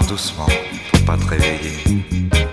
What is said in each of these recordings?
doucement pour pas te réveiller.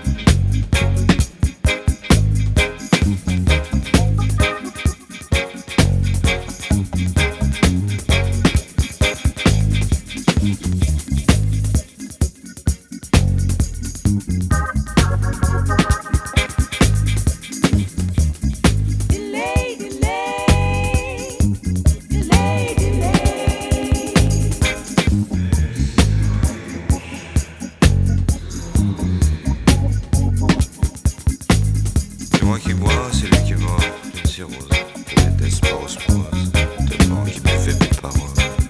Moi qui bois, c'est lui qui est mort d'une cirrhose. Je déteste par osmose, tellement qu'il me fait mes paroles.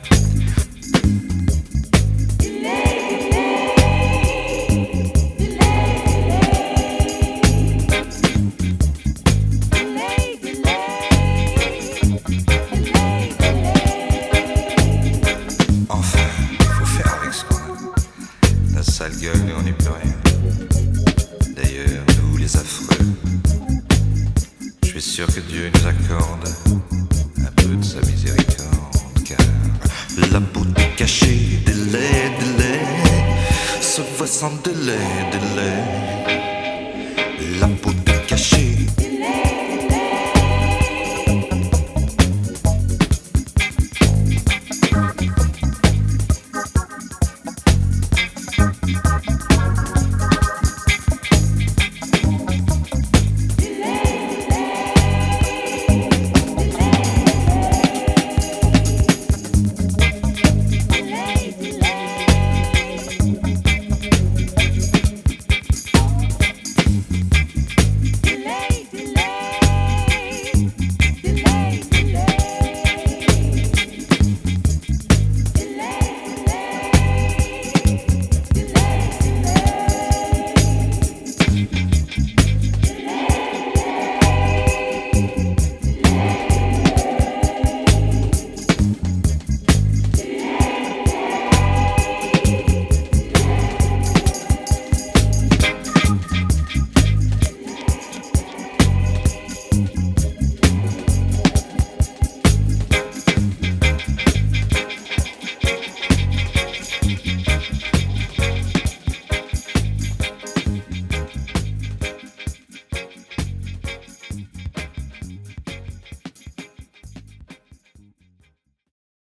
Enfin, faut faire avec ce qu'on a. La sale gueule et on n'y peut rien. D'ailleurs, nous les affreux, je suis sûr que Dieu nous accorde un peu de sa miséricorde, car la beauté cachée des laits se voit sans délai.